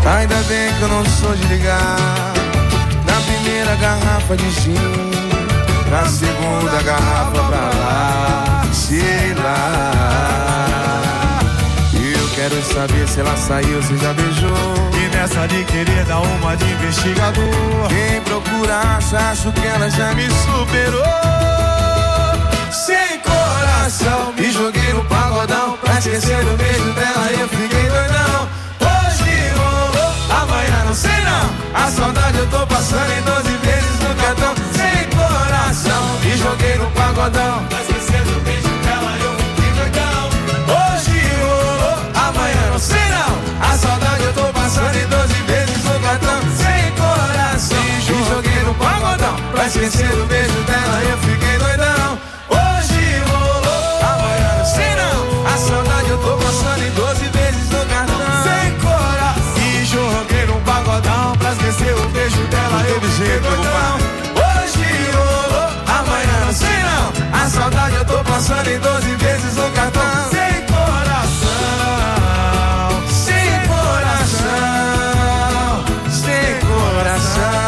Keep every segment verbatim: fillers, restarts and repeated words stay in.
Ainda bem que eu não sou de ligar na primeira garrafa de gin, na segunda garrafa pra lá, sei lá. Eu quero saber se ela saiu, se já beijou. E nessa de querer dar uma de investigador, quem procurasse, acho que ela já me superou. Sem coração, me joguei no pagodão, pra esquecer o beijo dela eu fiquei doidão. Hoje rolou, amanhã não sei não, a saudade eu tô passando em doze vezes no cartão. Sem coração, me joguei no pagodão, pra esquecer o beijo dela eu fiquei doidão. Hoje rolou, amanhã não sei não, a saudade eu tô passando em doze vezes no cartão. Sem coração, me joguei no pagodão, pra esquecer o beijo dela eu fiquei doidão. Hoje rolou, amanhã não sei não, a saudade eu tô passando em doze vezes no cartão. Sem coração, e joguei no pagodão, pra esquecer o beijo dela eu fiquei doidão. Hoje rolou, amanhã não sei não, a saudade eu tô passando em doze vezes no cartão. Sem coração, sem coração, sem coração.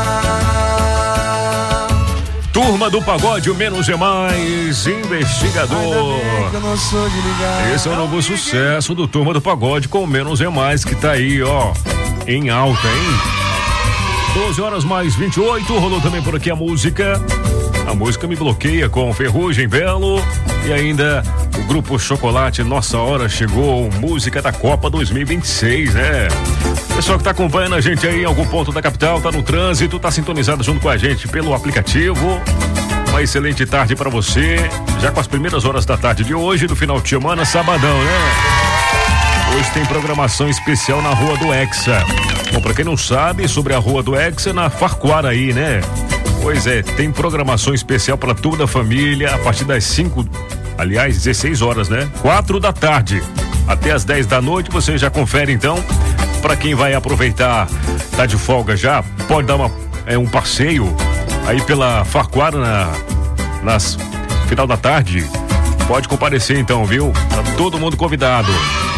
Turma do Pagode, o Menos é Mais, investigador. Que eu não sou de ligar. Esse é o novo sucesso do Turma do Pagode com o Menos é Mais, que tá aí, ó, em alta, hein? doze horas mais vinte e oito, rolou também por aqui a música. A música Me Bloqueia com Ferrugem Belo e ainda o Grupo Chocolate, Nossa Hora Chegou, música da Copa dois mil e vinte e seis, né? Pessoal que tá acompanhando a gente aí em algum ponto da capital, tá no trânsito, tá sintonizado junto com a gente pelo aplicativo. Uma excelente tarde pra você, já com as primeiras horas da tarde de hoje, do final de semana, sabadão, né? Hoje tem programação especial na Rua do Hexa. Bom, pra quem não sabe, sobre a Rua do Hexa, na Farquhar aí, né? Pois é, tem programação especial para toda a família a partir das cinco, aliás, dezesseis horas, né? quatro da tarde até as dez da noite, você já confere então. Para quem vai aproveitar, tá de folga já, pode dar uma, é, um passeio aí pela Farquhar na, nas final da tarde. Pode comparecer então, viu? Tá todo mundo convidado.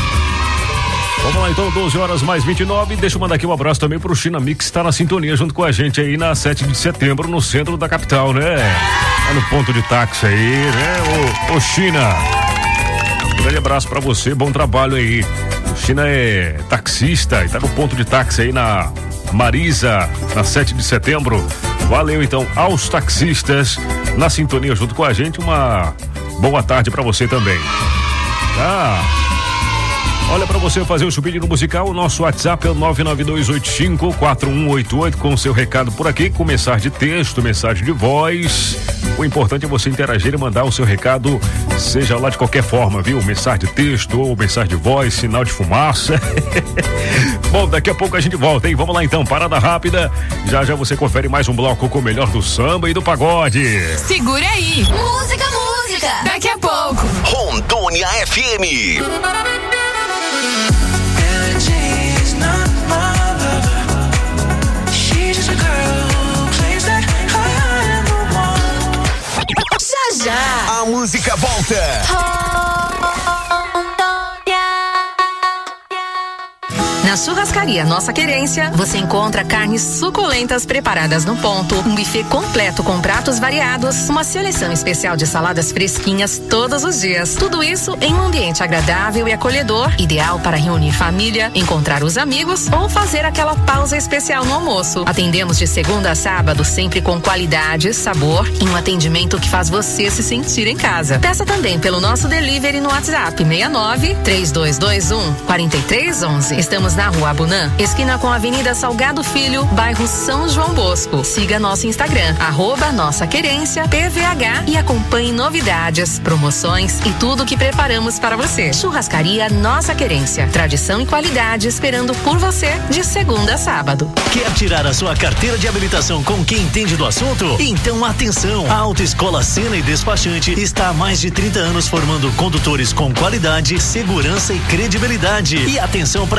Vamos lá então, doze horas mais vinte e nove. Deixa eu mandar aqui um abraço também pro China Mix, que tá na sintonia junto com a gente aí na sete de setembro, no centro da capital, né? Tá no ponto de táxi aí, né? Ô, ô China, um grande abraço pra você, bom trabalho aí. O China é taxista e tá no ponto de táxi aí na Marisa, na sete de setembro. Valeu então aos taxistas na sintonia junto com a gente. Uma boa tarde pra você também. Tá? Olha, para você fazer o seu pedido musical, o nosso WhatsApp é o nove nove dois oito cinco quatro um oito oito com o seu recado por aqui, com mensagem de texto, mensagem de voz. O importante é você interagir e mandar o seu recado, seja lá de qualquer forma, viu? Mensagem de texto ou mensagem de voz, sinal de fumaça. Bom, daqui a pouco a gente volta, hein? Vamos lá então, parada rápida. Já já você confere mais um bloco com o melhor do samba e do pagode. Segura aí. Música, música. Daqui a pouco. Rondônia F M. Já já a música volta. Na Churrascaria Nossa Querência, você encontra carnes suculentas preparadas no ponto, um buffet completo com pratos variados, uma seleção especial de saladas fresquinhas todos os dias. Tudo isso em um ambiente agradável e acolhedor, ideal para reunir família, encontrar os amigos ou fazer aquela pausa especial no almoço. Atendemos de segunda a sábado, sempre com qualidade, sabor e um atendimento que faz você se sentir em casa. Peça também pelo nosso delivery no WhatsApp seis nove três dois dois um quatro três um um. Estamos na Rua Abunã, esquina com a Avenida Salgado Filho, bairro São João Bosco. Siga nosso Instagram, arroba Nossa Querência, P V H, e acompanhe novidades, promoções e tudo que preparamos para você. Churrascaria Nossa Querência, tradição e qualidade esperando por você de segunda a sábado. Quer tirar a sua carteira de habilitação com quem entende do assunto? Então atenção, a Autoescola Sena e Despachante está há mais de trinta anos formando condutores com qualidade, segurança e credibilidade. E atenção para esta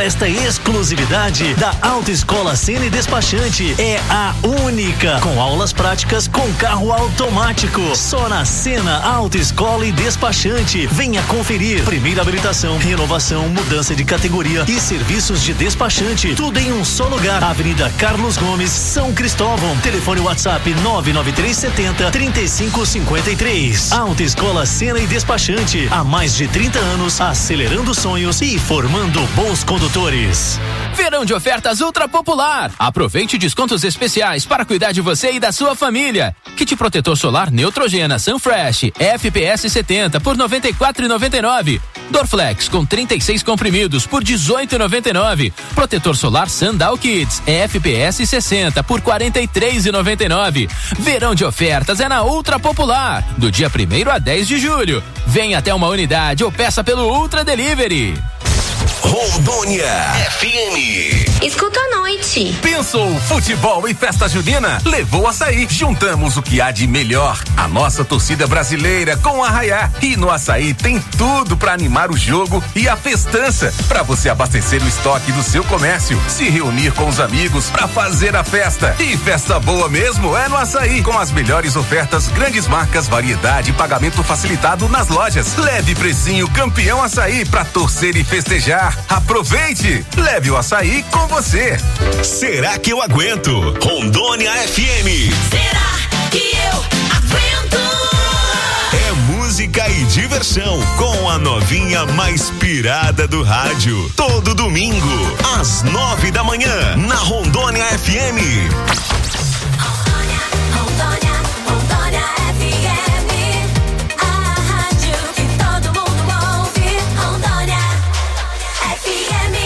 exclusividade da Autoescola Sena e Despachante. É a única com aulas práticas com carro automático. Só na Sena Autoescola e Despachante. Venha conferir. Primeira habilitação, renovação, mudança de categoria e serviços de despachante. Tudo em um só lugar. Avenida Carlos Gomes, São Cristóvão. Telefone WhatsApp nove nove três sete zero, três cinco cinco três. Autoescola Sena e Despachante. Há mais de trinta anos, acelerando sonhos e formando bons condutores. Verão de ofertas Ultra Popular. Aproveite descontos especiais para cuidar de você e da sua família. Kit protetor solar Neutrogena Sunfresh F P S setenta por noventa e quatro reais e noventa e nove centavos. Dorflex com trinta e seis comprimidos por dezoito reais e noventa e nove centavos. Protetor solar Sandal Kids F P S sessenta por quarenta e três reais e noventa e nove centavos. Verão de ofertas é na Ultra Popular, do dia primeiro a dez de julho. Venha até uma unidade ou peça pelo Ultra Delivery. Rondônia F M. Escuta a noite. Pensou futebol e festa junina? Levou Açaí. Juntamos o que há de melhor. A nossa torcida brasileira com a Arraiá. E no Açaí tem tudo para animar o jogo e a festança. Para você abastecer o estoque do seu comércio. Se reunir com os amigos para fazer a festa. E festa boa mesmo é no Açaí. Com as melhores ofertas, grandes marcas, variedade e pagamento facilitado nas lojas. Leve precinho campeão Açaí para torcer e festejar. Aproveite! Leve o Açaí com você. Será que eu aguento? Rondônia F M. Será que eu aguento? É música e diversão com a novinha mais pirada do rádio. Todo domingo, às nove da manhã, na Rondônia F M. Rondônia, Rondônia, Rondônia F M. A rádio que todo mundo ouve. Rondônia F M.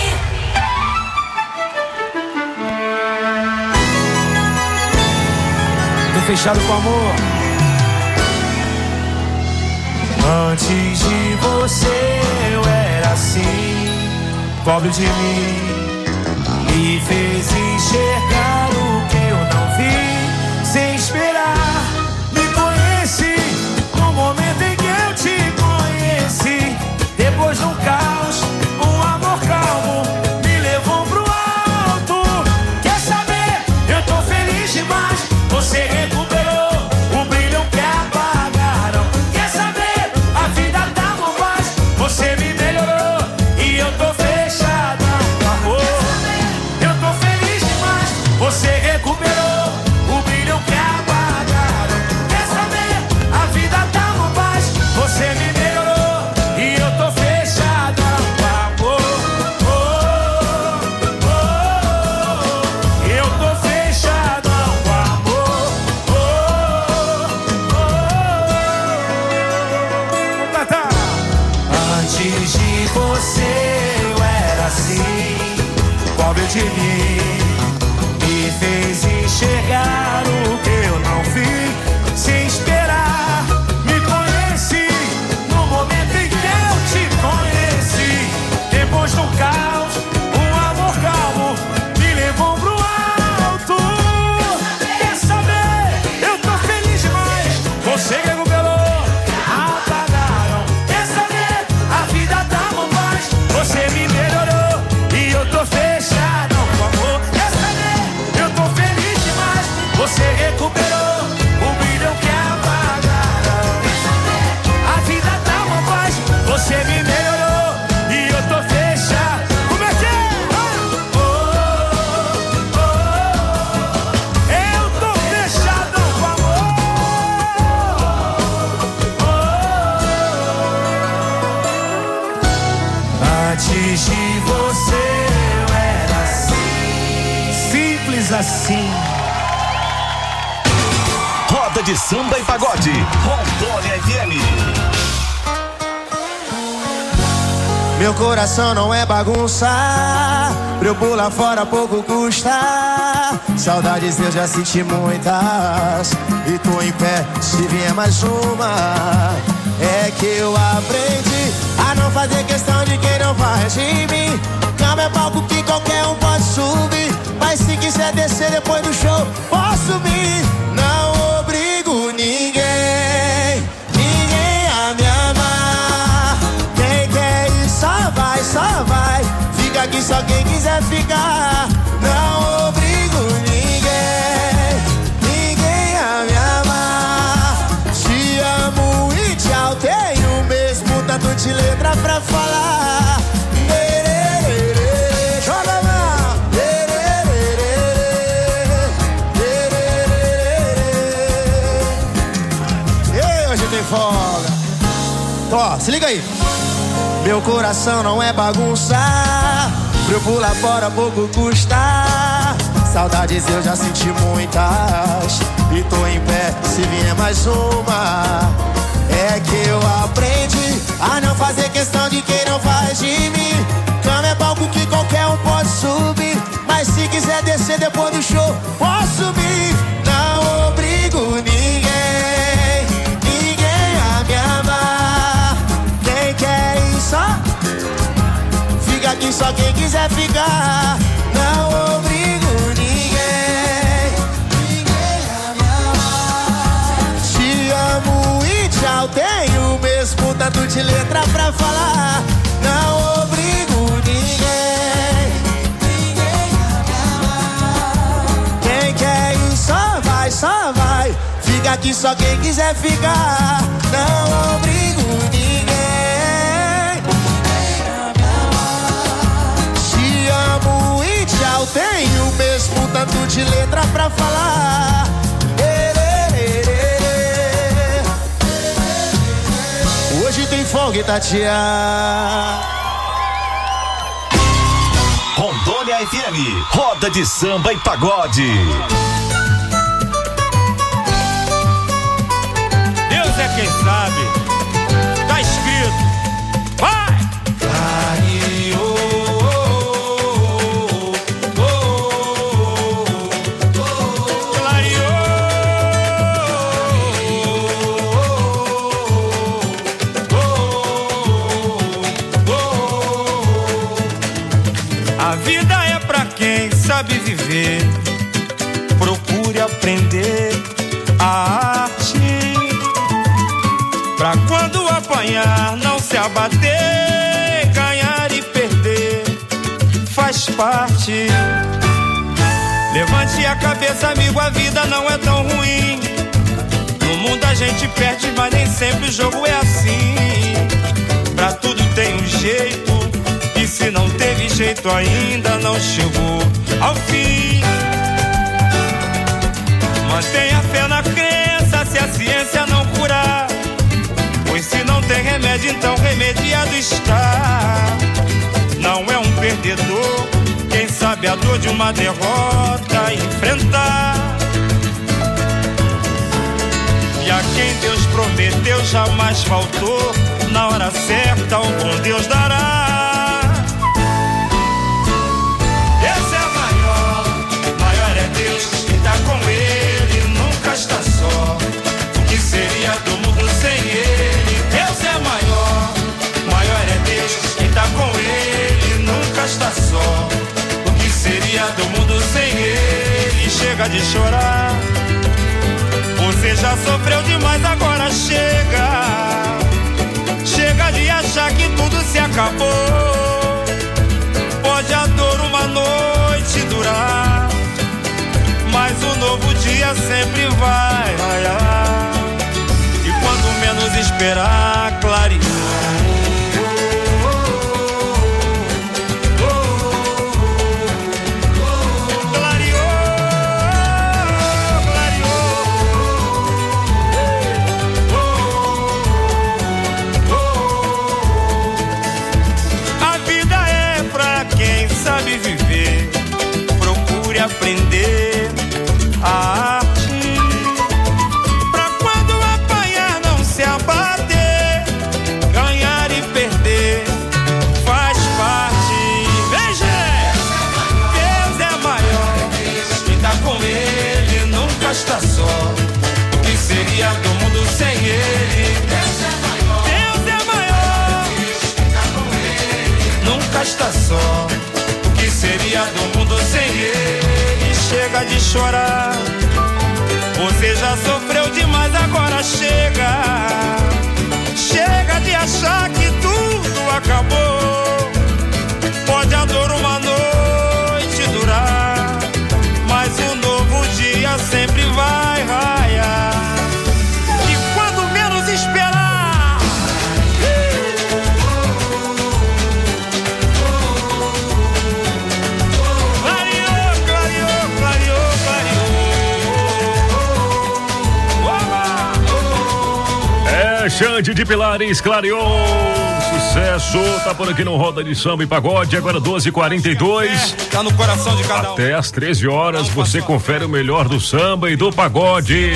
Tô fechado com amor. Antes de você eu era assim, pobre de mim, me fez enxergar o que eu não vi, sem esperar. Me conheci no momento em que eu te conheci. Depois de um caos, um amor calmo me levou pro alto. Quer saber? Eu tô feliz demais. Você recuperou o brilho que apagaram. Quer saber? A vida tá por paz. Você me melhorou e eu tô fechada com amor. Eu tô feliz demais. Você recuperou o brilho que apagaram. Quer saber? A vida tá por paz. Você me melhorou e eu tô fechada com amor. Oh, oh, oh. Eu tô fechada com amor. Antes de você eu era assim, pobre de mim, me fez enxergar o que eu não vi, sem esperar. Me conheci no momento em que eu te conheci. Depois do caos, um amor calmo me levou pro alto. Quer saber? Eu tô feliz demais. Você recuperou, apagaram. Quer saber? A vida tá por paz. Você me melhorou e eu tô fechado com amor. Quer saber? Eu tô feliz demais. Você recuperou o brilho que apagaram. A vida tá por paz. Você me melhorou e eu tô fechado. Como é que é? Oh, oh, oh. Eu tô fechado com amor. Antes de você eu era assim, simples assim. Roda de samba e pagode. Rondônia F M. Meu coração não é bagunça, pra eu pular fora pouco custa. Saudades eu já senti muitas, e tô em pé se vier mais uma. É que eu aprendi a não fazer questão de quem não faz de mim. Cama é palco que qualquer um pode subir, mas se quiser descer depois do show, posso subir. Não obrigo ninguém, ninguém a me amar. Quem quer ir só vai, só vai. Fica aqui só quem quiser de letra pra falar. Joga a mão. E hoje tem folga. Então, ó, se liga aí. Meu coração não é bagunça, pra eu pular fora pouco custa. Saudades eu já senti muitas, e tô em pé se vier mais uma. É que eu aprendi a não fazer questão de quem não faz de mim. Cama é palco que qualquer um pode subir, mas se quiser descer depois do show, posso subir. Não obrigo ninguém, ninguém a me amar. Quem quer ir só, fica aqui só quem quiser ficar. Não obrigo ninguém, ninguém a me amar. Te amo e tchau, tenho o mesmo tanto de letra pra falar. Não obrigo ninguém, ninguém a me amar. Quem quer ir só vai, só vai. Fica aqui só quem quiser ficar. Não obrigo ninguém. Te amo e tchau, tenho o mesmo tanto de letra pra falar. Hoje tem folga, Itatiaia. Rondônia F M, roda de samba e pagode. Deus é quem sabe. Tá escrito. Vai! A vida é pra quem sabe viver. Procure aprender a arte, pra quando apanhar não se abater. Ganhar e perder faz parte. Levante a cabeça, amigo, a vida não é tão ruim. No mundo a gente perde, mas nem sempre o jogo é assim. Pra tudo tem um jeito, e se não teve jeito ainda não chegou ao fim. Mantenha fé na crença, se a ciência não curar, pois se não tem remédio, então remediado está. Não é um perdedor quem sabe a dor de uma derrota enfrentar. E a quem Deus prometeu jamais faltou, na hora certa o bom Deus dará. Esse é maior, maior é Deus, quem tá com ele nunca está só. O que seria do mundo sem ele? Deus é maior, maior é Deus, quem tá com ele nunca está só. O que seria do mundo sem ele? Chega de chorar, você já sofreu demais, agora chega. Chega de achar que tudo se acabou. Pode a dor uma noite durar, mas o novo dia sempre vai raiar. E quando menos esperar, clarear. Sabe viver, procure aprender a arte, pra quando apanhar não se abater. Ganhar e perder faz parte. Veja, Deus é maior, quem tá com ele nunca está só. O que seria do mundo sem ele? Deus é maior, Deus é maior, quem tá com ele nunca está só. Seria do mundo sem ele? Chega de chorar, você já sofreu demais, agora chega. Chega de achar que tudo acabou. Pode a dor uma noite durar, mas o novo dia sempre vai raiar. E quando menos esperar, Rondônia, Xande de Pilares, clareou. Sucesso, tá por aqui no Roda de Samba e Pagode, agora doze e quarenta e dois. É, tá no coração de cada um. Até às treze horas você confere o melhor do samba e do pagode.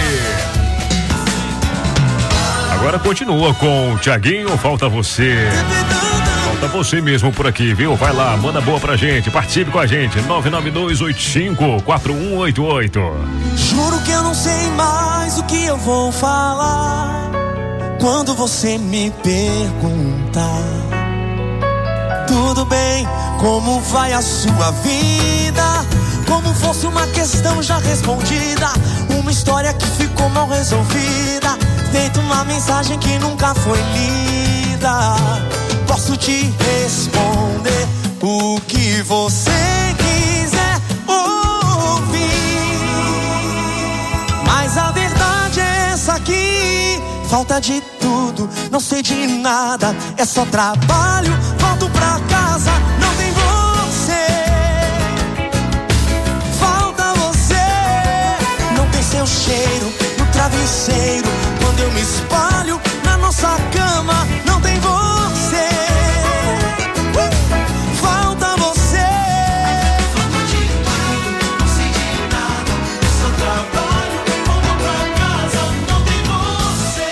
Agora continua com o Thiaguinho, falta você. Falta você mesmo por aqui, viu? Vai lá, manda boa pra gente, participe com a gente, nove nove dois oito cinco quatro um oito oito. Juro que eu não sei mais o que eu vou falar quando você me perguntar. Tudo bem, como vai a sua vida? Como fosse uma questão já respondida, uma história que ficou mal resolvida, feito uma mensagem que nunca foi lida. Posso te responder o que você quiser ouvir, mas a verdade é essa aqui. Falta de tudo, não sei de nada, é só trabalho, volto pra casa, não tem você. Falta você, não tem seu cheiro no travesseiro, quando eu me espalho na nossa cama, não tem você. Falta você. Falta de tudo, não sei de nada, é só trabalho, volto pra casa, não tem você.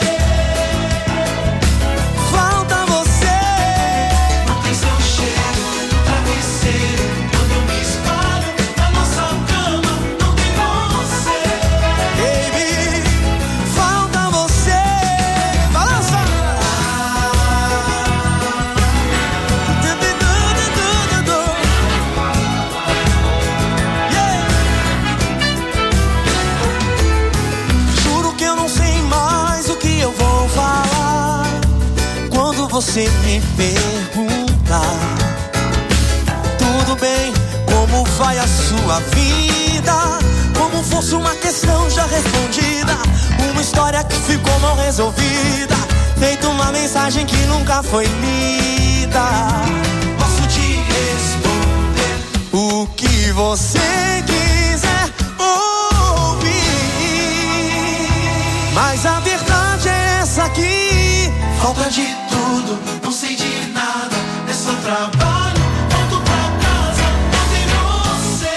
Falta você, não tem seu cheiro no travesseiro, quando eu me espalho na nossa cama, não tem você. Baby, falta você. Balança. Yeah. Juro que eu não sei mais o que eu vou falar quando você me perguntar. Tudo bem, como vai a sua vida? Como fosse uma questão já respondida, uma história que ficou mal resolvida, feito uma mensagem que nunca foi lida. Posso te responder o que você quiser ouvir, mas a verdade é essa aqui. Falta de tudo, não sei de nada, é só trabalho, volto pra casa, não tem você.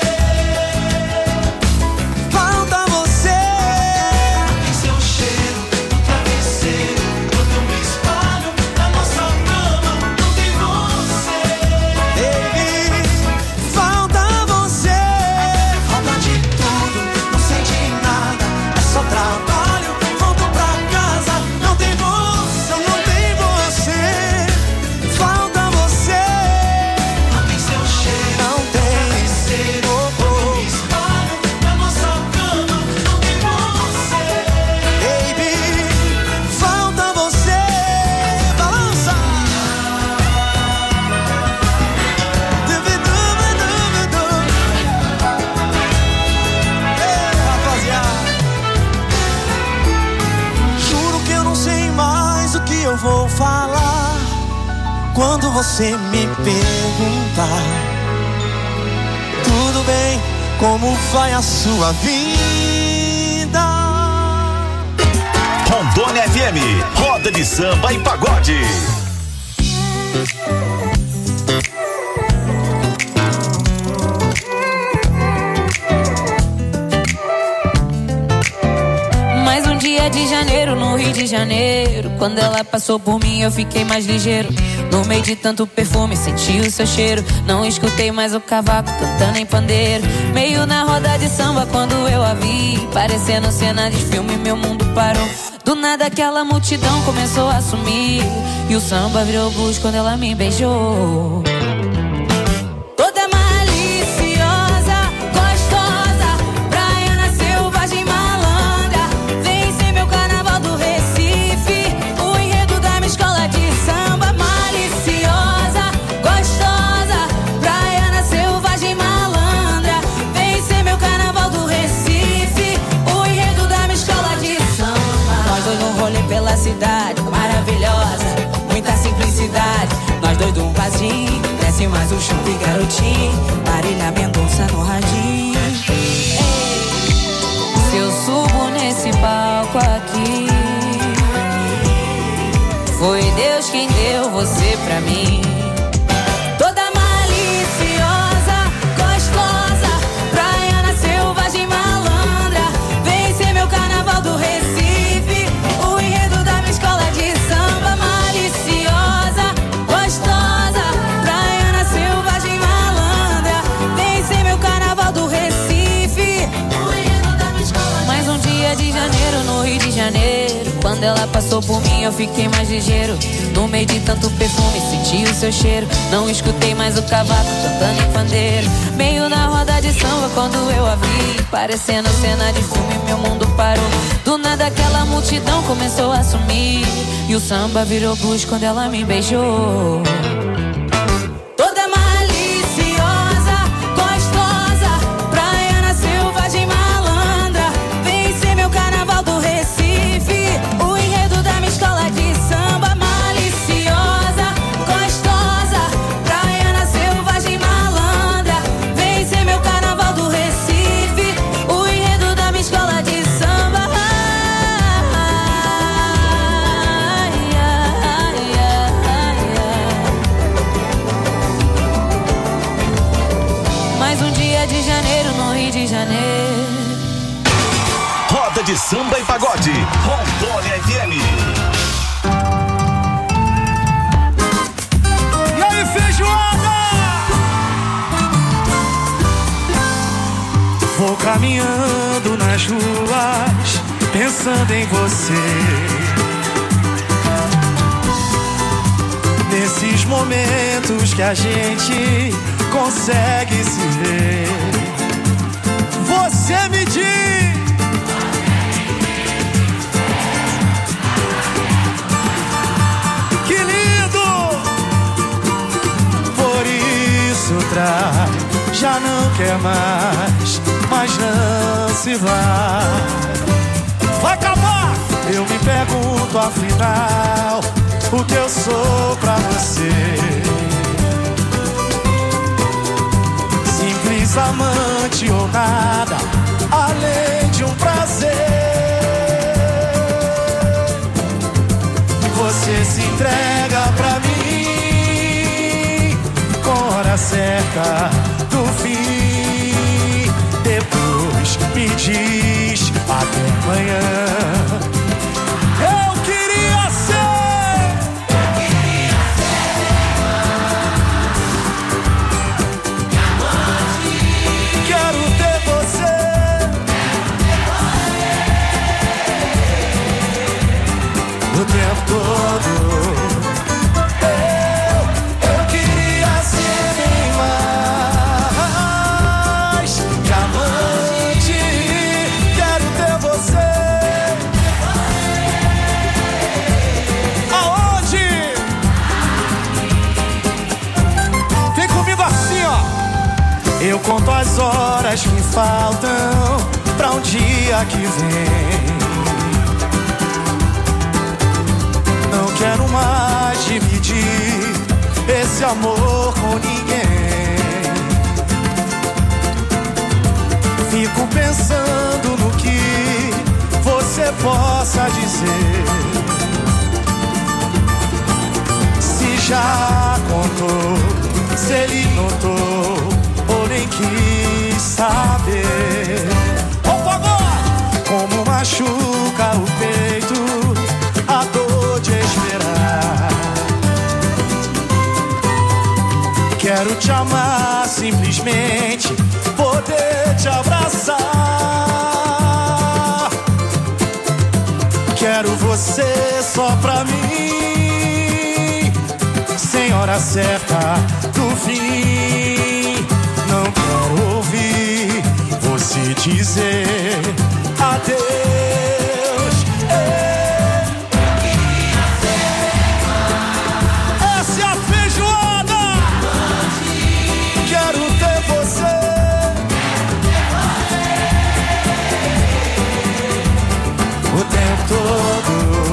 Falta você, tem seu cheiro no travesseiro, quando eu me espalho na nossa cama, não tem você. Baby, falta você. Falta de tudo, não sei de nada, é só trabalho, volto pra casa, não tem você, não tem você. Falta você, não tem seu cheiro, não tem. Oh, oh. Eu me espalho na nossa cama, não tem você. Baby, falta você. Balança. Duvidu-duvidu-duvidu. Ei, rapaziada. Juro que eu não sei mais o que eu vou falar quando você me perguntar. Tudo bem, como vai a sua vida? Rondônia F M, Roda de Samba e Pagode. Mais um dia de janeiro no Rio de Janeiro. Quando ela passou por mim eu fiquei mais ligeiro. No meio de tanto perfume senti o seu cheiro. Não escutei mais o cavaco cantando em pandeiro. Meio na roda de samba quando eu a vi, parecendo cena de filme, meu mundo parou. Do nada aquela multidão começou a sumir, e o samba virou blues quando ela me beijou. Toda maliciosa, gostosa, praiana, selvagem, malandra. Vem ser meu carnaval do Recife, o enredo da minha escola de samba. Maliciosa, gostosa, praiana, selvagem, malandra. Vem ser meu carnaval do Recife, o enredo da minha escola de samba. Nós dois num rolê pela cidade, maravilhosa, muita simplicidade. Nós dois num barzinho, desce mais o chumbo e garotinho, Marília Mendonça no radinho. Ei, se eu subo nesse palco aqui, Foi Deus quem deu você pra mim. Toda maliciosa, gostosa, praiana, selvagem, malandra. Vem ser meu carnaval do Recife, o enredo da minha escola de samba. Maliciosa, gostosa, praiana, selvagem, malandra. Vem ser meu carnaval do Recife, o enredo da minha escola. Mais um dia de janeiro no Rio de Janeiro. Quando ela passou por mim eu fiquei mais ligeiro. No meio de tanto perfume senti o seu cheiro. Não escutei mais o cavaco cantando em pandeiro. Meio na roda de samba quando eu a vi, parecendo cena de filme, meu mundo parou. Do nada aquela multidão começou a sumir, e o samba virou blues quando ela me beijou. Toda maliciosa, gostosa, praiana, selvagem, malandra. Vem ser meu carnaval do Recife, o enredo da minha escola de samba. Maliciosa, gostosa, praiana, selvagem, malandra. Vem ser meu carnaval do Recife, o enredo da minha escola de samba. Ai, ai, ai, ai, ai. Mais um dia de janeiro no Rio de Janeiro. Roda de samba e pagode. Rondônia F M. E aí, feijoada? Vou caminhando nas ruas, pensando em você. Nesses momentos que a gente consegue se ver, você me diz: que lindo! Por isso traz, já não quer mais, mas não se vai. Vai acabar! Eu me pergunto afinal, o que eu sou pra você? Simples amante ou nada, além de um prazer. Você se entrega pra mim com hora certa do fim. Depois me diz até amanhã. Eu queria ser, eu queria ser diamante. Quero ter você, o tempo todo. Eu, eu queria ser bem mais diamante. Quero ter você. Aonde? Vem comigo assim, ó. Eu conto as horas que faltam pra um dia que vem. Não quero mais dividir esse amor com ninguém. Fico pensando no que você possa dizer. Se já contou, se ele notou ou nem quis saber. Opa, agora! Como machuca o peito a dor de esperar. Quero te amar, simplesmente poder te abraçar. Quero você só pra mim, sem hora certa do fim. Não quero ouvir você dizer adeus. Ei. Essa é a feijoada. Quero ter você. O tempo todo.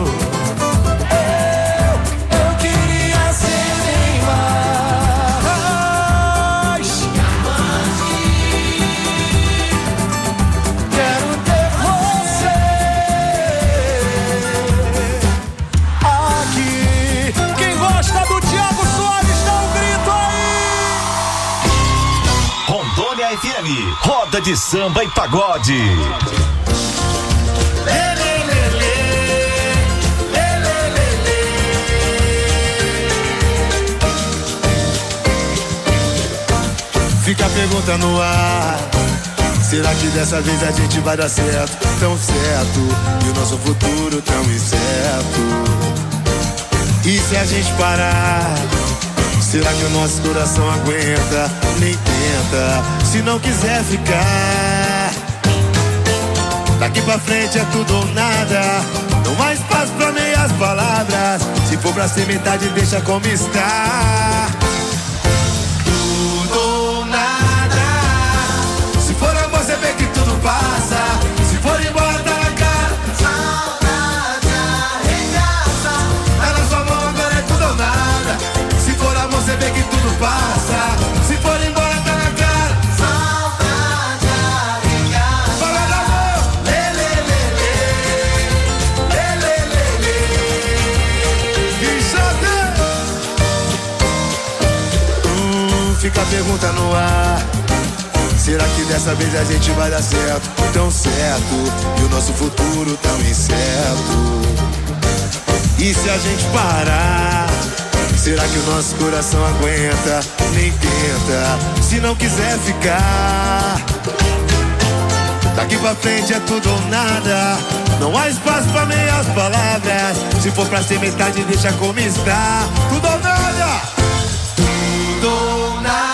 Eu, eu queria ser bem mais quero ter você aqui. F M, roda de samba e pagode. Fica a pergunta no ar, será que dessa vez a gente vai dar certo? Tão certo, e o nosso futuro tão incerto. E se a gente parar, será que o nosso coração aguenta? Nem tenta, se não quiser ficar. Daqui pra frente é tudo ou nada, não há espaço pra meias palavras. Se for pra ser metade, deixa como está. Você vê que tudo passa. Se for embora tá na cara. Saudade arregaça. Tá na sua mão, agora é tudo ou nada. Se for amor, você vê que tudo passa. Se for embora tá na cara. Saudade arregaça. Fala do amor. Lê, lê, lê, lê. Lê, lê, lê, lê. Hum, fica a pergunta no ar, será que dessa vez a gente vai dar certo? Tão certo, e o nosso futuro tão incerto. E se a gente parar, será que o nosso coração aguenta? Nem tenta, se não quiser ficar. Daqui pra frente é tudo ou nada, não há espaço pra meias palavras. Se for pra ser metade, deixa como está. Tudo ou nada. Tudo ou nada.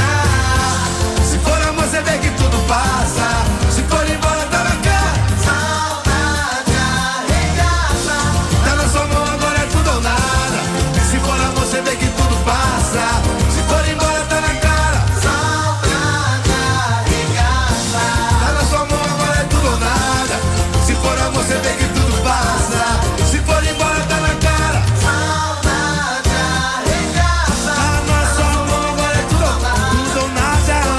Você vê que tudo passa. Se for embora tá na cara. Saudade arregaça. Tá na sua mão, agora é tudo ou nada. Se for amor, você vê que tudo passa. Se for embora tá na cara. Saudade arregaça. Tá na sua mão, agora é tudo ou nada. Se for amor, você vê que tudo passa. Se for embora tá na cara. Saudade arregaça. Tá na sua mão, agora é tudo ou nada. Tudo ou nada.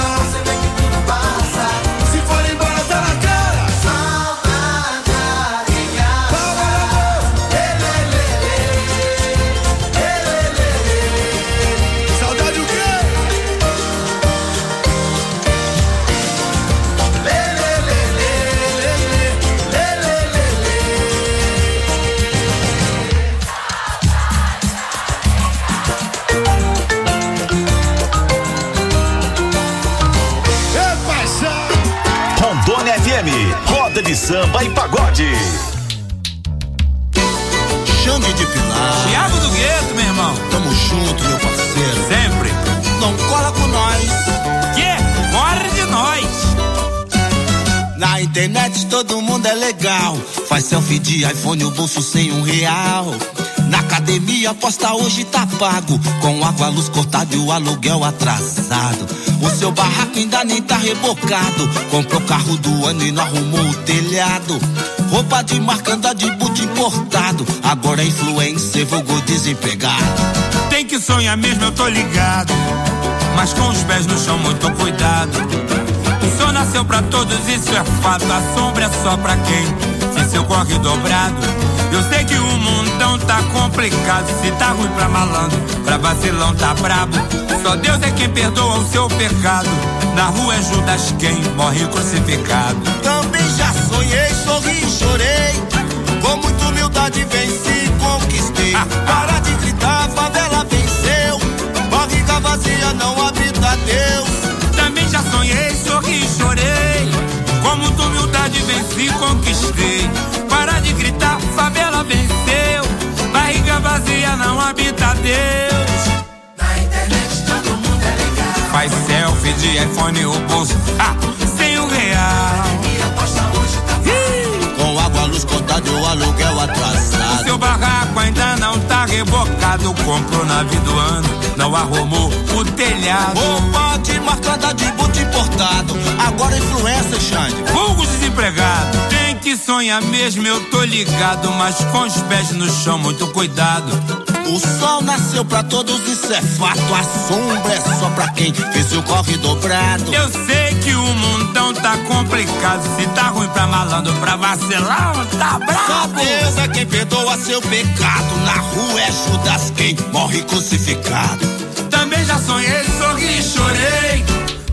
Se for embora tá na cara. Saudade arregaça. Lê, lê, lê, lê. Lê, lê, lê, lê. Saudade o quê? Lê, lê, lê, lê, lê, lê, lê, lê, lê. É paixão. Rondônia F M, roda de samba e pagode. Chame de Pilar. Thiago do Gueto, meu irmão. Tamo junto, meu parceiro. Sempre. Não cola com nós. Que? Corre de nós. Na internet todo mundo é legal. Faz selfie de iPhone, o bolso sem um real. Na academia aposta hoje tá pago, com água, luz cortada e o aluguel atrasado. O seu barraco ainda nem tá rebocado, comprou carro do ano e não arrumou o telhado. Roupa de marca, anda de boot importado, agora é influencer, vulgo desempregado. Tem que sonhar mesmo, eu tô ligado, mas com os pés no chão, muito cuidado. O sol nasceu pra todos, isso é fato, a sombra é só pra quem fez seu corre dobrado. Eu sei que o mundão tá complicado, se tá ruim pra malandro, pra vacilão tá brabo. Só Deus é quem perdoa o seu pecado, na rua é Judas quem morre crucificado. Também já sonhei, sorri e chorei, com muita humildade venci e conquistei. Ah, ah. Para de gritar, a favela venceu, barriga vazia não habita Deus. Também já sonhei, sorri e chorei, com muita humildade venci e conquistei. Para de gritar, favela venceu, barriga vazia não habita Deus. Na internet todo mundo é legal. Faz selfie de iPhone, o bolso, ah, sem um real. E aposta hoje tá Com água, luz cortada e o aluguel atrasado. Seu barraco ainda não tá rebocado, comprou na vida do ano, não arrumou o telhado. Roupa de marcada de boot importado, agora influencer, Xande. Vulgo desempregado. Tem que sonhar mesmo, eu tô ligado, mas com os pés no chão, muito cuidado. O sol nasceu pra todos, isso é fato. A sombra é só pra quem fez o corre dobrado. Eu sei que o mundão tá complicado, se tá ruim pra malandro, pra vacilar, tá bravo. Só Deus é quem perdoa seu pecado, na rua é Judas quem morre crucificado. Também já sonhei, sorri e chorei,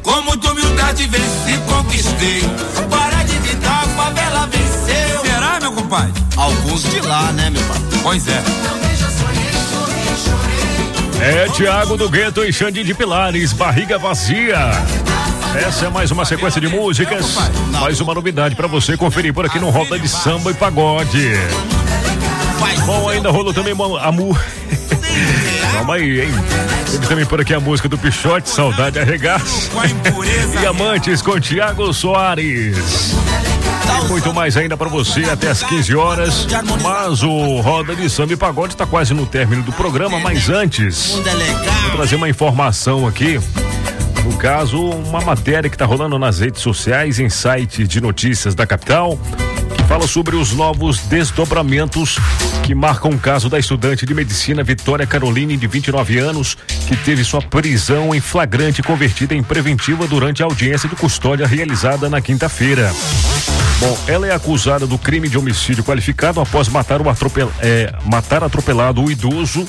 Com muita humildade venci, conquistei. Para de tentar, a favela venceu. Será, meu compadre? Alguns de lá, né, meu pai? Pois é. É Thiago do Gueto e Xande de Pilares, Barriga Vazia. Essa é mais uma sequência de músicas, mais uma novidade pra você conferir por aqui no Roda de Samba e Pagode. Bom, ainda rolou também a mu... Calma aí, hein? Teve também por aqui a música do Pichote, Saudade Arregaça. Diamantes com Thiago Soares. Tem muito mais ainda pra você até as quinze horas. Mas o Roda de Samba e Pagode tá quase no término do programa. Mas antes, vou trazer uma informação aqui. No caso, uma matéria que tá rolando nas redes sociais, em sites de notícias da capital, que fala sobre os novos desdobramentos que marcam o caso da estudante de medicina Vitória Caroline, de vinte e nove anos, que teve sua prisão em flagrante convertida em preventiva durante a audiência de custódia realizada na quinta-feira. Bom, ela é acusada do crime de homicídio qualificado após matar, o atropel, é, matar atropelado o idoso,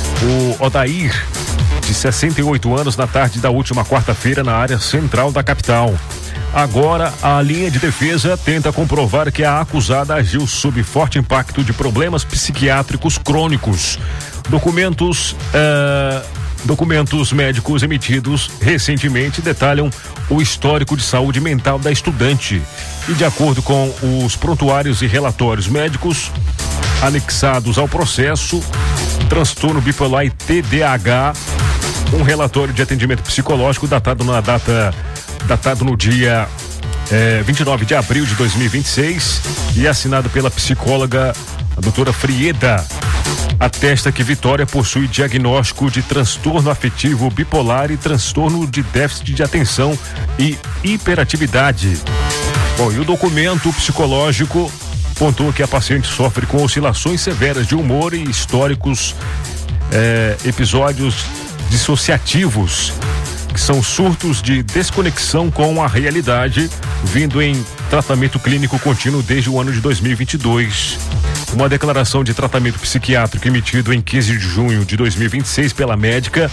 o Odair, de sessenta e oito anos, na tarde da última quarta-feira, na área central da capital. Agora, a linha de defesa tenta comprovar que a acusada agiu sob forte impacto de problemas psiquiátricos crônicos. Documentos, uh, documentos médicos emitidos recentemente detalham o histórico de saúde mental da estudante. E de acordo com os prontuários e relatórios médicos anexados ao processo, transtorno bipolar e T D A H, um relatório de atendimento psicológico datado na data datado no dia eh, vinte e nove de abril de dois mil e vinte e seis e assinado pela psicóloga a doutora Frieda, atesta que Vitória possui diagnóstico de transtorno afetivo bipolar e transtorno de déficit de atenção e hiperatividade. Bom, e o documento psicológico pontua que a paciente sofre com oscilações severas de humor e históricos eh, episódios dissociativos, que são surtos de desconexão com a realidade, vindo em tratamento clínico contínuo desde o ano de dois mil e vinte e dois. Uma declaração de tratamento psiquiátrico emitido em quinze de junho de dois mil e vinte e seis pela médica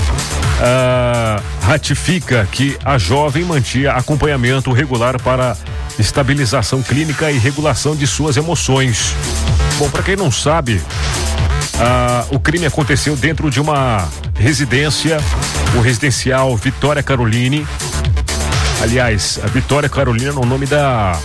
ah, ratifica que a jovem mantinha acompanhamento regular para estabilização clínica e regulação de suas emoções. Bom, para quem não sabe, ah, o crime aconteceu dentro de uma residência, o residencial Vitória Caroline. Aliás, a Vitória Carolina é o nome da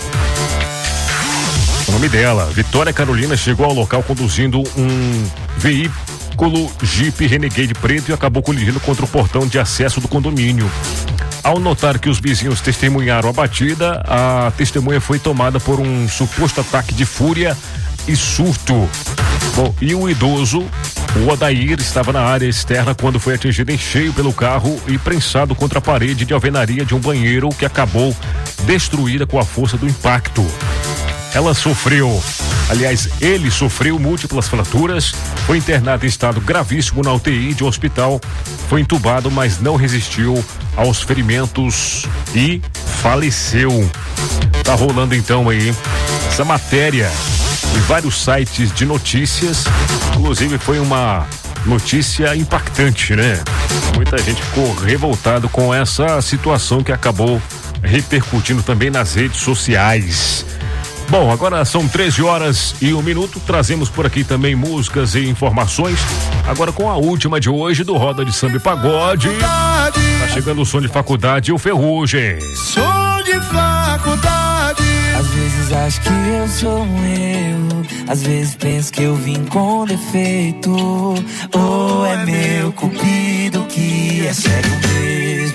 o nome dela. Vitória Carolina chegou ao local conduzindo um veículo Jeep Renegade preto e acabou colidindo contra o portão de acesso do condomínio. Ao notar que os vizinhos testemunharam a batida, a testemunha foi tomada por um suposto ataque de fúria e surto. Bom, e o idoso, o Odair, estava na área externa quando foi atingido em cheio pelo carro e prensado contra a parede de alvenaria de um banheiro, que acabou destruída com a força do impacto. Ela sofreu, aliás, ele sofreu múltiplas fraturas, foi internado em estado gravíssimo na U T I de um hospital, foi entubado, mas não resistiu aos ferimentos e faleceu. Tá rolando então aí essa matéria em vários sites de notícias, inclusive foi uma notícia impactante, né? Muita gente ficou revoltado com essa situação que acabou repercutindo também nas redes sociais. Bom, agora são treze horas e um minuto, trazemos por aqui também músicas e informações, agora com a última de hoje do Roda de Samba e Pagode. Tá chegando o som de faculdade e o Ferrugem. Som de faculdade. Às vezes acho que eu sou um erro, às vezes penso que eu vim com defeito, ou é meu cupido que é cego mesmo.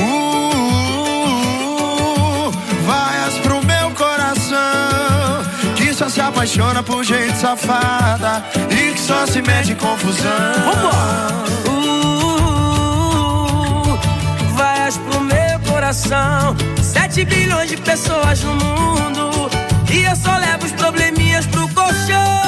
Uh, vaias pro meu coração, que só se apaixona por gente safada e que só se mete em confusão. Uh, vaias pro meu coração, sete bilhões de pessoas no mundo e eu só levo os probleminhas pro colchão.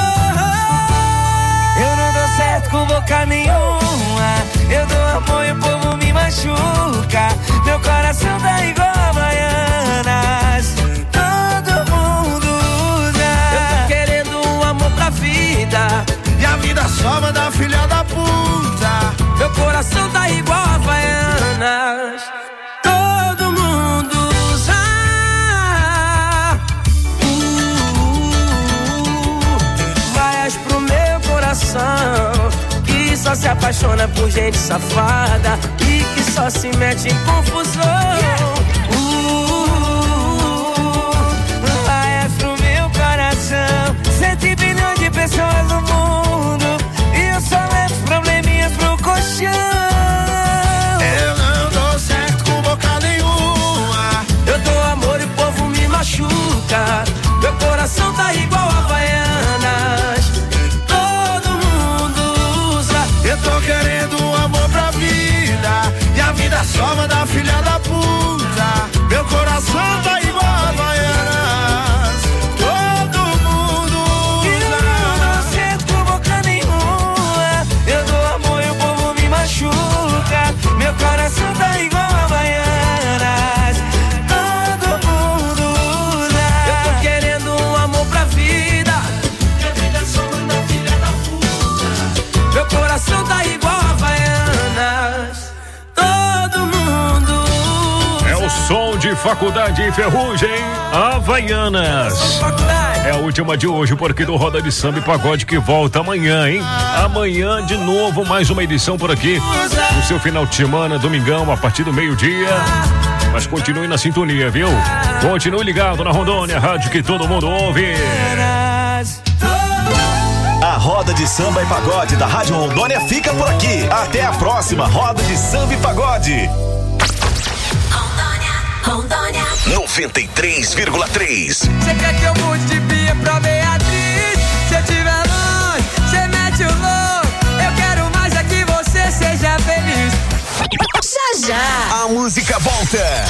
Eu não dou certo com boca nenhuma, eu dou amor e o povo me machuca. Meu coração tá igual Havaianas, todo mundo usa. Eu tô querendo um amor pra vida e a vida só manda filha da puta. Meu coração tá igual Havaianas, todo só se apaixona por gente safada e que só se mete em confusão. Vai pro meu coração, cento bilhões de pessoas no mundo e eu só levo probleminhas pro colchão. Eu não dou certo com boca nenhuma. Eu dou amor e o povo me machuca. Meu coração tá igual Havaianas. Todo mundo usa. Eu tô querendo um amor pra vida e a vida só manda filha da puta. Meu coração tá igual Havaianas. Todo mundo usa. Eu não dou certo com boca nenhuma. Eu dou amor e o povo me machuca. Meu coração tá igual Havaianas. Todo mundo usa. Eu tô querendo um amor pra vida e a vida só manda filha da puta. Meu coração tá igual Havaianas. Todo mundo usa. É o som de Faculdade e Ferrugem, Havaianas. É a última de hoje, porque do Roda de Samba e Pagode que volta amanhã, hein? Amanhã de novo, mais uma edição por aqui. No seu final de semana, domingão, a partir do meio-dia. Mas continue na sintonia, viu? Continue ligado na Rondônia, rádio que todo mundo ouve. A Roda de Samba e Pagode da Rádio Rondônia fica por aqui. Até a próxima Roda de Samba e Pagode. Rondônia. noventa e três vírgula três. Cê quer que eu mude de Bia pra Beatriz? Se eu tiver longe, cê mete o louco. Eu quero mais é que você seja feliz. Já já. A música volta.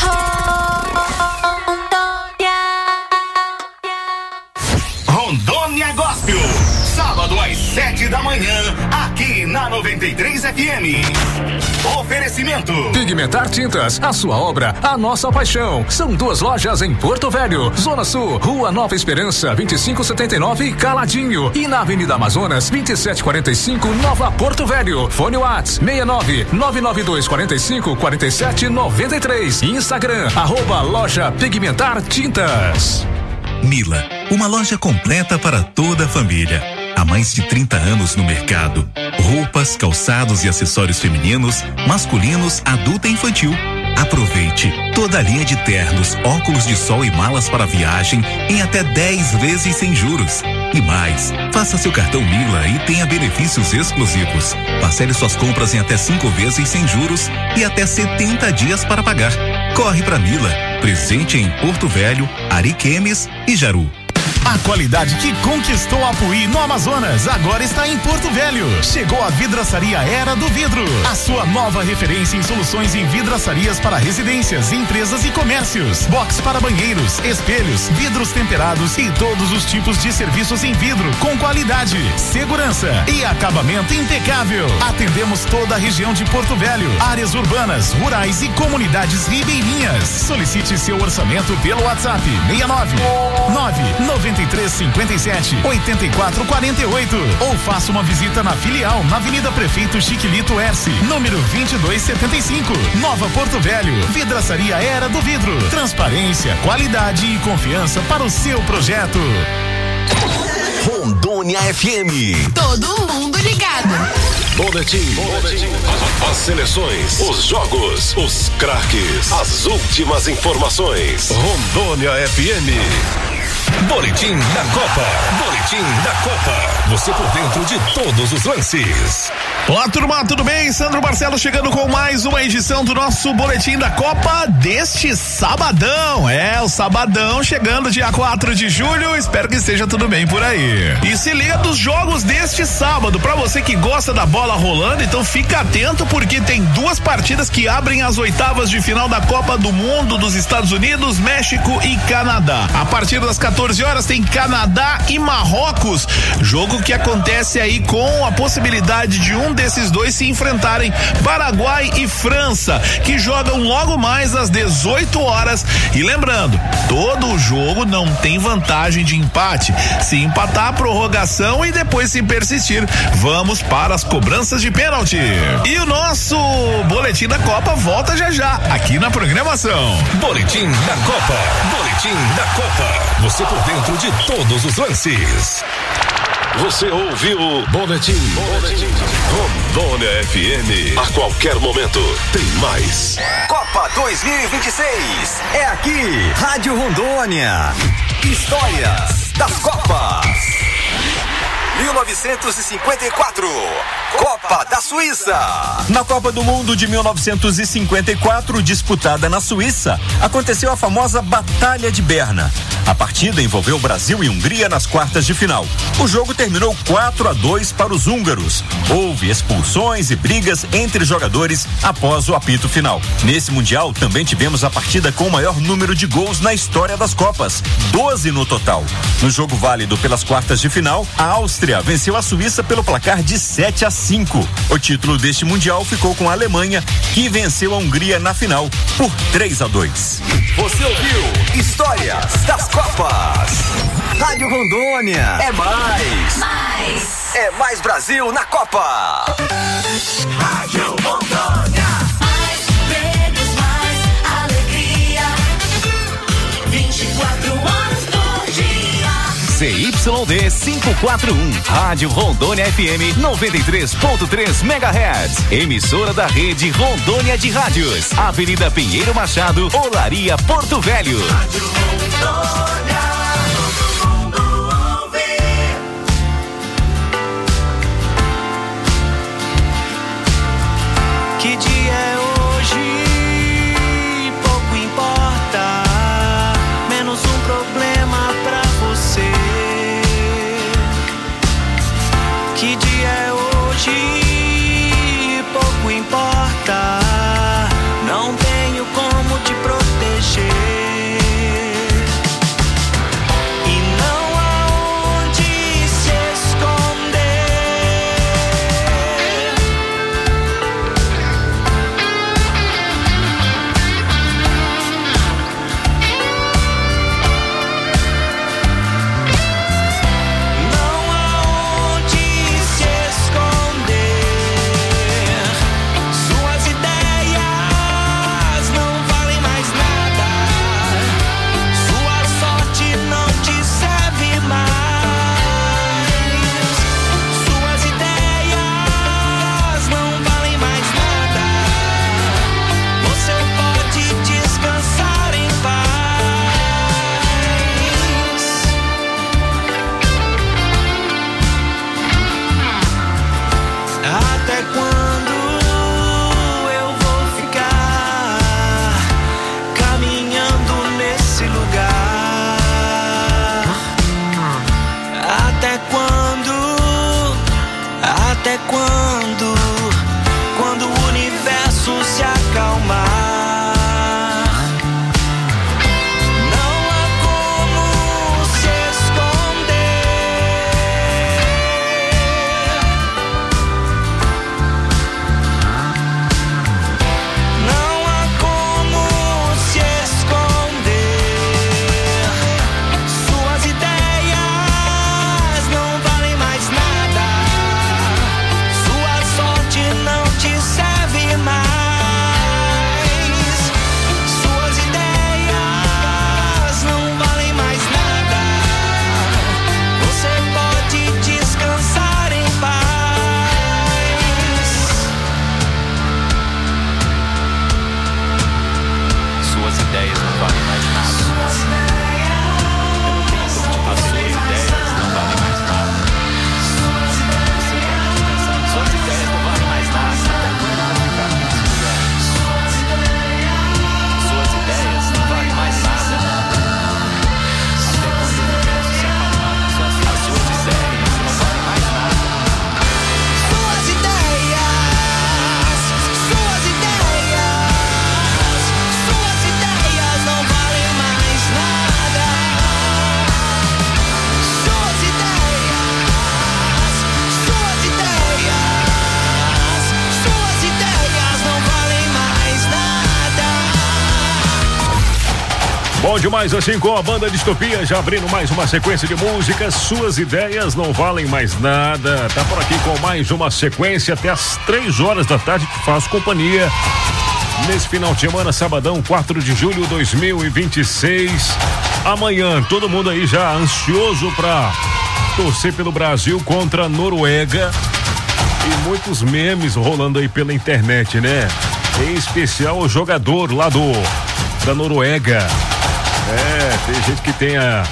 Rondônia Gospel. Sábado às sete da manhã, aqui na noventa e três F M. Oferecimento Pigmentar Tintas, a sua obra, a nossa paixão. São duas lojas em Porto Velho, Zona Sul, Rua Nova Esperança, vinte e cinco setenta e nove, Caladinho. E na Avenida Amazonas, vinte e sete quarenta e cinco, Nova Porto Velho. Fone Whats seis nove nove nove dois quatro cinco quatro sete nove três. Instagram, arroba loja Pigmentar Tintas. Mila, uma loja completa para toda a família. Há mais de trinta anos no mercado. Roupas, calçados e acessórios femininos, masculinos, adulto e infantil. Aproveite toda a linha de ternos, óculos de sol e malas para viagem em até dez vezes sem juros. E mais, faça seu cartão Mila e tenha benefícios exclusivos. Parcele suas compras em até cinco vezes sem juros e até setenta dias para pagar. Corre pra Mila, presente em Porto Velho, Ariquemes e Jaru. A qualidade que conquistou Apuí no Amazonas agora está em Porto Velho. Chegou a Vidraçaria Era do Vidro, a sua nova referência em soluções em vidraçarias para residências, empresas e comércios. Box para banheiros, espelhos, vidros temperados e todos os tipos de serviços em vidro com qualidade, segurança e acabamento impecável. Atendemos toda a região de Porto Velho, áreas urbanas, rurais e comunidades ribeirinhas. Solicite seu orçamento pelo WhatsApp seis nove nove nove três cinco sete oito quatro quatro oito ou faça uma visita na filial na Avenida Prefeito Chiquilito Erce, número vinte e dois setenta e cinco, Nova Porto Velho. Vidraçaria Era do Vidro, transparência, qualidade e confiança para o seu projeto. Rondônia F M. Todo mundo ligado. Boletim, Boletim. As seleções, os jogos, os craques, as últimas informações. Rondônia F M. Boletim da Copa. Boletim da Copa. Você por dentro de todos os lances. Olá, turma, tudo bem? Sandro Marcelo chegando com mais uma edição do nosso Boletim da Copa deste sabadão. É, o sabadão chegando dia quatro de julho. Espero que esteja tudo bem por aí. E se liga dos jogos deste sábado. Pra você que gosta da bola rolando, então fica atento porque tem duas partidas que abrem as oitavas de final da Copa do Mundo dos Estados Unidos, México e Canadá. A partir das quatorze horas tem Canadá e Marrocos. Jogo que acontece aí com a possibilidade de um desses dois se enfrentarem, Paraguai e França, que jogam logo mais às dezoito horas. E lembrando, todo o jogo não tem vantagem de empate. Se empatar, prorrogação, e depois se persistir, vamos para as cobranças de pênalti. E o nosso Boletim da Copa volta já já, aqui na programação. Boletim da Copa. Boletim da Copa. Você por dentro de todos os lances. Você ouviu o Boletim, Boletim Rondônia F M. A qualquer momento tem mais. Copa dois mil e vinte e seis é aqui, Rádio Rondônia. Histórias das Copas. mil novecentos e cinquenta e quatro, Copa da Suíça. Na Copa do Mundo de mil novecentos e cinquenta e quatro, disputada na Suíça, aconteceu a famosa Batalha de Berna. A partida envolveu Brasil e Hungria nas quartas de final. O jogo terminou quatro a dois para os húngaros. Houve expulsões e brigas entre jogadores após o apito final. Nesse Mundial também tivemos a partida com o maior número de gols na história das Copas, doze no total. No jogo válido pelas quartas de final, a Áustria venceu a Suíça pelo placar de sete a cinco. O título deste Mundial ficou com a Alemanha, que venceu a Hungria na final por três a dois. Você ouviu Histórias das Copas. Rádio Rondônia. É mais. Mais. É mais Brasil na Copa. Rádio Rondônia. Mais prêmios, mais alegria. vinte e quatro horas por dia. C Y D quinhentos e quarenta e um, Rádio Rondônia F M noventa e três ponto três megahertz. Emissora da rede Rondônia de Rádios. Avenida Pinheiro Machado, Olaria, Porto Velho. Rádio Rondônia, todo mundo ouve. Que dia é hoje? Pouco importa. Menos um problema pra você. Que dia é hoje? Pouco importa. Não tenho como te proteger. E não há onde se esconder. Não há onde se esconder. Suas ideias não valem mais nada. Sua sorte não te serve mais. Suas ideias não valem mais nada. Você pode descansar em paz. Até quando eu vou ficar caminhando nesse lugar? Até quando? Até quando? Quando o universo se acalmar. Não há como se esconder. Não há como se esconder. Suas ideias não valem mais nada. Sua sorte não te serve mais. Suas ideias não valem mais nada. Você pode descansar em paz. Suas ideias não valem mais nada. As suas ideias não valem mais nada. Suas ideias não valem mais nada. Suas ideias não valem mais nada. Até quando o universo se acalmar, as suas ideias não valem mais nada. Suas ideias, suas ideias, suas ideias não valem mais nada. Suas ideias, suas ideias, suas ideias não valem mais nada. Bom demais, assim com a banda Distopia, já abrindo mais uma sequência de músicas. Suas ideias não valem mais nada. Tá por aqui com mais uma sequência até as três horas da tarde. Te faço companhia nesse final de semana, sabadão, quatro de julho de dois mil e vinte e seis. Amanhã, todo mundo aí já ansioso pra torcer pelo Brasil contra a Noruega. E muitos memes rolando aí pela internet, né? Em especial o jogador lá do da Noruega. É, tem gente que tem a,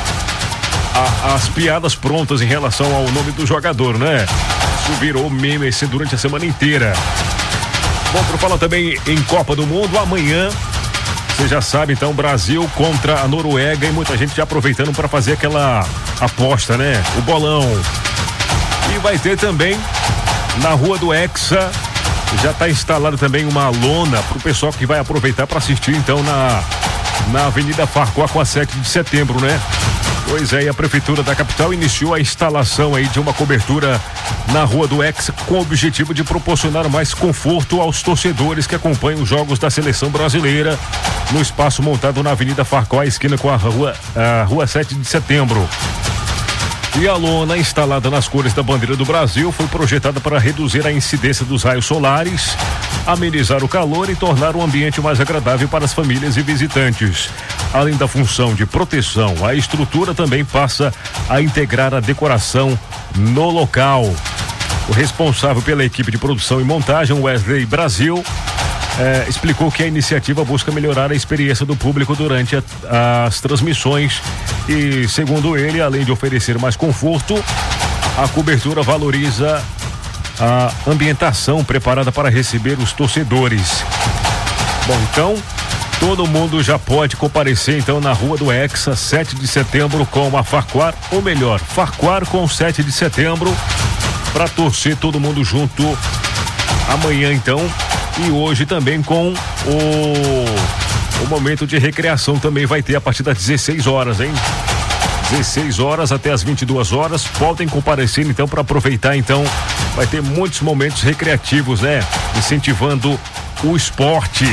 a, as piadas prontas em relação ao nome do jogador, né? Isso virou meme assim durante a semana inteira. Bom, para falar também em Copa do Mundo, amanhã, você já sabe, então, Brasil contra a Noruega e muita gente já aproveitando para fazer aquela aposta, né? O bolão. E vai ter também na Rua do Hexa, já está instalada também uma lona para o pessoal que vai aproveitar para assistir, então, na, na Avenida Farquhar com a sete de setembro, né? Pois é, e a Prefeitura da capital iniciou a instalação aí de uma cobertura na Rua do Hexa com o objetivo de proporcionar mais conforto aos torcedores que acompanham os jogos da seleção brasileira no espaço montado na Avenida Farquhar, esquina com a Rua, a Rua sete de setembro. E a lona instalada nas cores da bandeira do Brasil foi projetada para reduzir a incidência dos raios solares, amenizar o calor e tornar o ambiente mais agradável para as famílias e visitantes. Além da função de proteção, a estrutura também passa a integrar a decoração no local. O responsável pela equipe de produção e montagem, Wesley Brasil, eh, explicou que a iniciativa busca melhorar a experiência do público durante a, as transmissões e, segundo ele, além de oferecer mais conforto, a cobertura valoriza a ambientação preparada para receber os torcedores. Bom, então, todo mundo já pode comparecer então na Rua do Hexa, sete de setembro com a Farquhar, ou melhor, Farquhar com sete de setembro, para torcer todo mundo junto amanhã então, e hoje também com o, o momento de recreação também vai ter a partir das dezesseis horas, hein? dezesseis horas até as vinte e duas horas, podem comparecer então para aproveitar então, vai ter muitos momentos recreativos, né? Incentivando o esporte.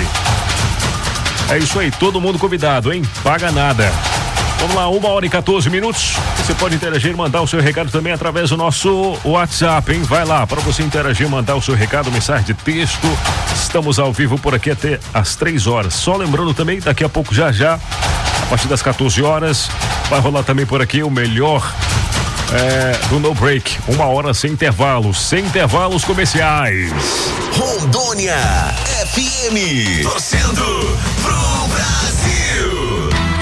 É isso aí, todo mundo convidado, hein? Paga nada. Vamos lá, uma hora e quatorze minutos. Você pode interagir, mandar o seu recado também através do nosso WhatsApp, hein? Vai lá, para você interagir, mandar o seu recado, mensagem de texto. Estamos ao vivo por aqui até às três horas. Só lembrando também, daqui a pouco já já, a partir das quatorze horas, vai rolar também por aqui o melhor é, do No Break. Uma hora sem intervalos, sem intervalos comerciais. Rondônia F M. Torcendo pro Brasil.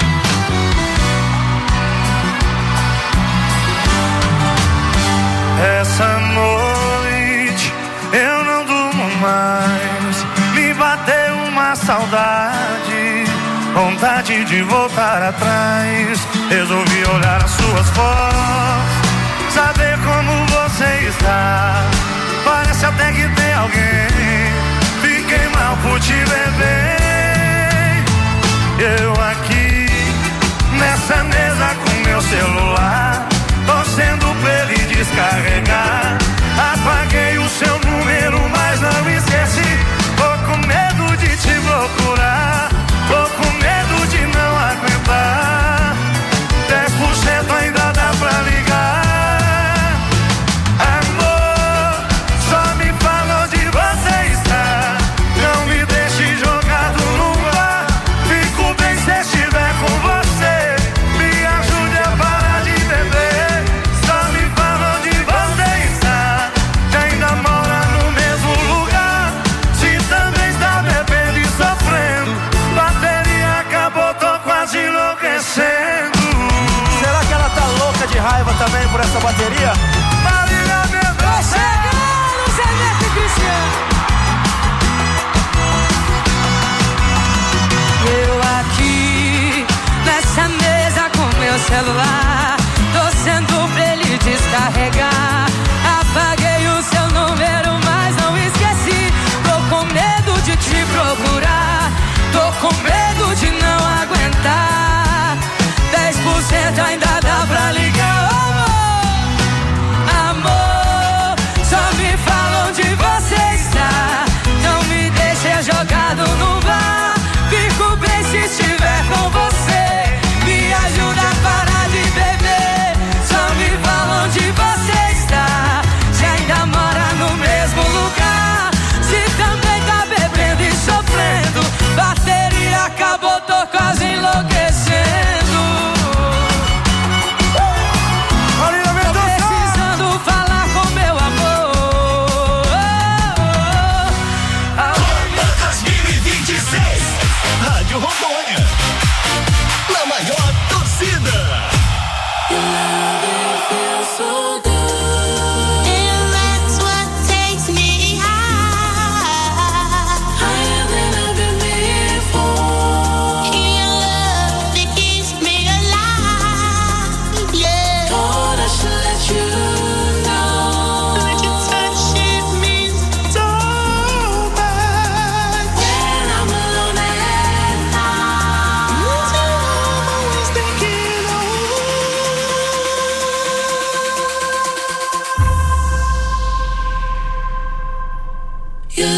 Essa noite eu não durmo mais. Me bateu uma saudade, vontade de voltar atrás. Resolvi olhar as suas fotos, saber como você está. Parece até que tem alguém. Fiquei mal por te beber. Eu aqui nessa mesa com meu celular, torcendo pra ele descarregar. Apaguei o seu número, mas não esqueci. Tô com medo de te procurar, tô com medo de não aguentar. Dez por cento ainda dá pra ligar. Amor, só me fala onde você está. Não me deixe jogado no bar. Fico bem se estiver com você. Me ajude a parar de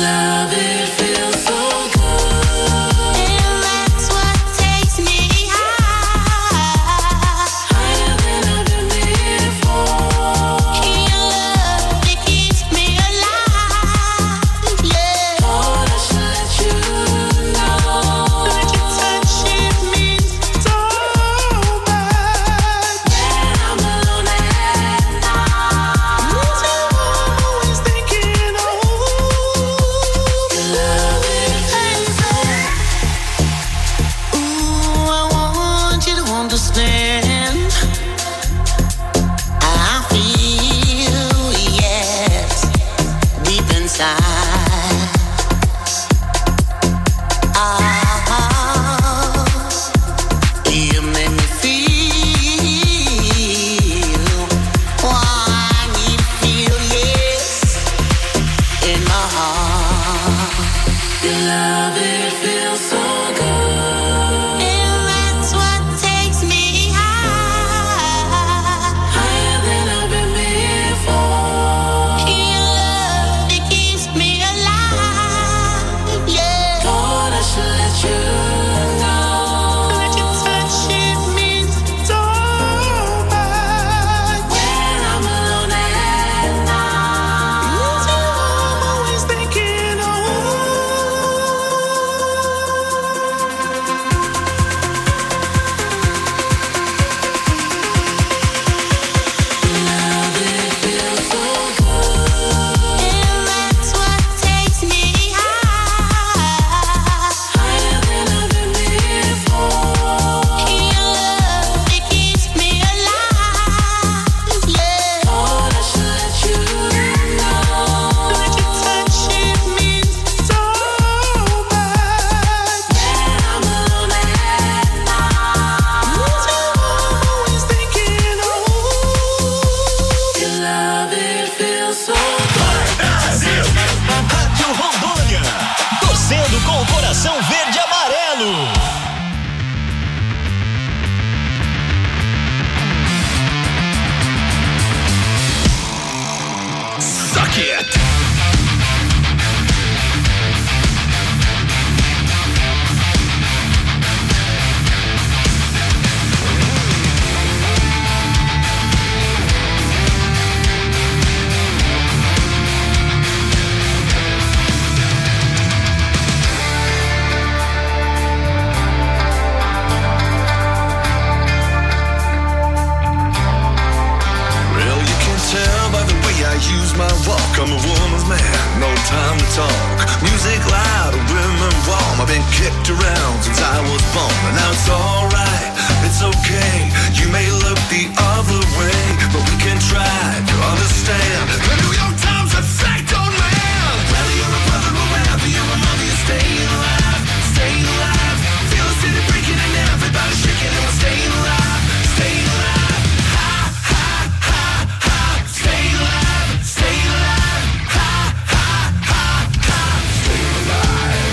love, it feels so good. And that's what takes me high, higher than I've been before. Your love, it keeps me alive, yeah. Thought I should let you know that your touch, it means so much. When I'm alone at night, I'm always thinking, oh, your love, it feels so. Ooh, I want you to understand. I feel, yes, deep inside. Ah, you make me feel what I need to feel, yes, in my heart. Your love, it feels so good. And that's what takes me high, higher than I've been before. Your love, it keeps me alive, yeah. Thought I should let you know that your touch, it means so much. When I'm alone at night, I'm always thinking, oh. Love, it feels so good. And that's what takes me high, higher than I've been before. Your love, it keeps me alive, yeah. Thought I should let you know that your touch, it means so much. When I'm alone at night, I'm always thinking, oh, your love, it feels so good. Rádio Rondônia, torcendo com o coração verde e amarelo. Suck it. Well, you can tell by the way I use my walk. I'm a woman's man, no time to talk. Music loud, women warm. I've been kicked around since I was born. And now it's alright, it's okay. You may look the other way, but we can try to understand. The New York Times effect on man. Whether you're a brother or wherever you're a mother, you're staying alive, staying alive. Feel the city breaking and everybody shaking and we're staying alive, staying alive. Ha, ha, ha, ha. Staying alive, staying alive. Ha, ha, ha, ha. Staying alive.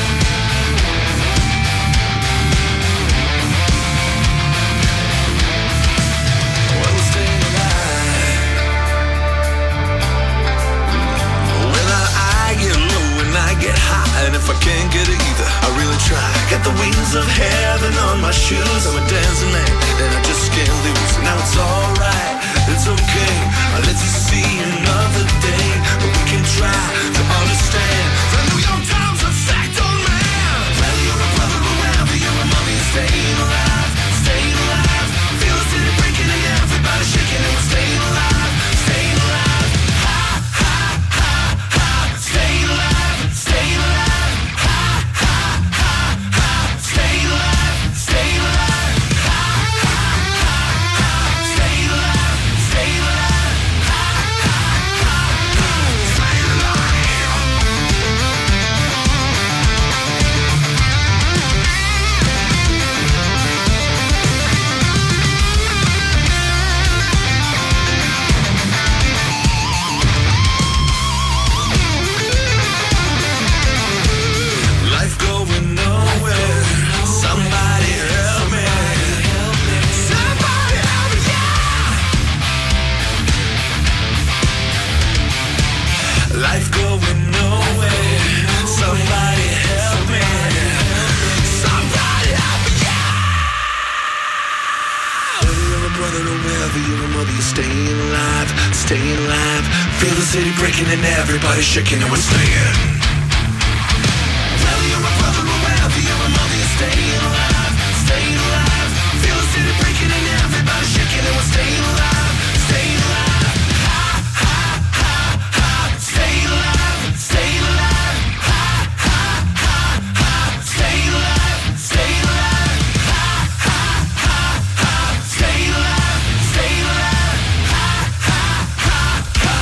Well, we're staying alive. When I get low and I get high, and if I can't get it either, I really try. Got the wings of heaven on my shoes. I'm a dancing man, and I just can't lose. Now it's alright, it's okay. I'll let you see another day, but we can try to understand the New York Times effect on man. Whether you're a brother or wherever you're a mother, you're staying alive, staying alive. Feel the city breaking and everybody shaking and we're staying alive, staying alive. Ha, ha, ha, ha. Staying alive, staying alive. Ha, ha, ha, ha. Staying alive, staying alive. Ha, ha, ha, ha. Staying staying alive. Feel the city breaking and everybody shaking and we're staying. Whether you're a brother or wherever you're a mother, you're staying alive, staying alive. Feel the city breaking and everybody shaking and we're staying alive, staying alive. Ha, ha, ha, ha, staying alive, staying alive. Ha, ha, ha, ha, staying alive, staying alive. Ha, ha, ha, ha, staying alive, staying alive. Ha, ha, ha,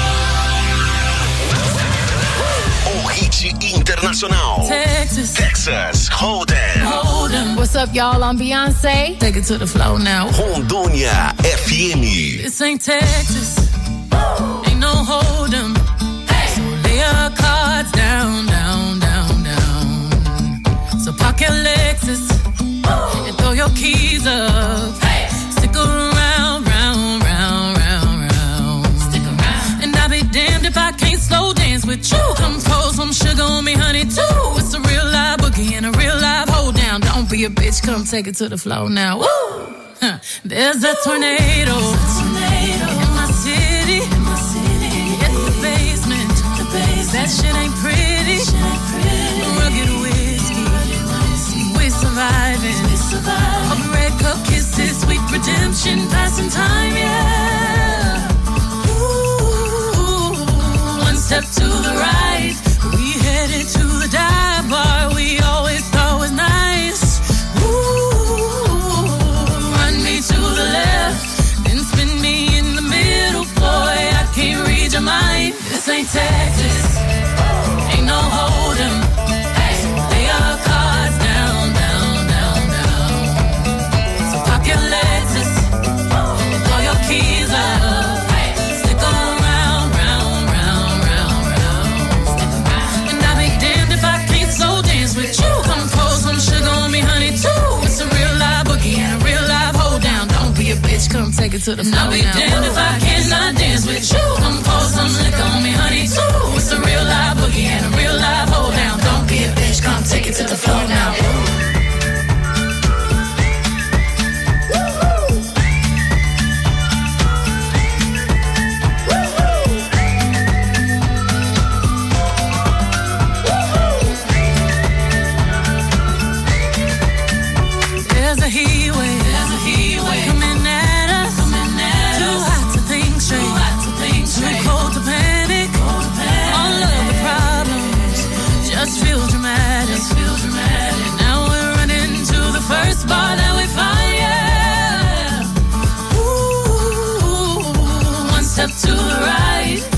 ha. O hit internacional. Texas. Texas Hold'em. Hold'em. What's up, y'all? I'm Beyonce. Take it to the flow now. Rondônia F M. This ain't Texas. Ain't no Hold'em. So lay your cards down, down, down, down. So park your Lexus and throw your keys up. Stick around, round, round, round, round. Stick around. And I'll be damned if I can't slow dance with you. Come pour some sugar on me, honey, too. It's a real live boogie and a real live hold down. Don't be a bitch, come take it to the floor now. Woo! Huh. There's a tornado, tornado in my city. In my city. It's the basement. The basement. That shit ain't pretty. Shit ain't pretty. Rugged whiskey. We surviving. We surviving. All the red cup kisses, sweet redemption, passing time, yeah. Ooh, one step to the right, we headed to the dive bar we always thought was nice. Ooh, run me to the left, then spin me in the middle, boy, I can't read your mind. This ain't Texas, ain't no Hold'em. Lay your cards down, down, down, down. So pop your Lexus and throw your keys up. Stick around, round, round, round, round. And I'll be damned if I can't slow dance with you. Come pour some sugar on me, honey, too. It's a real live boogie and a real live hold down. Don't be a bitch, come take it to the floor. I'll be damned if I cannot dance with you. Come pour some liquor on me, honey, too. It's a real live boogie and a real live hold down. Don't be a bitch, come take it to the floor now. There's a heat wave, there's a heat wave coming at us, coming at too us. Hot to think straight, too hot to think straight, too cold to panic, cold to panic. All of the problems just feel dramatic, just feel dramatic. Now we're running to the first bar that we find, yeah. Ooh, one step to the right,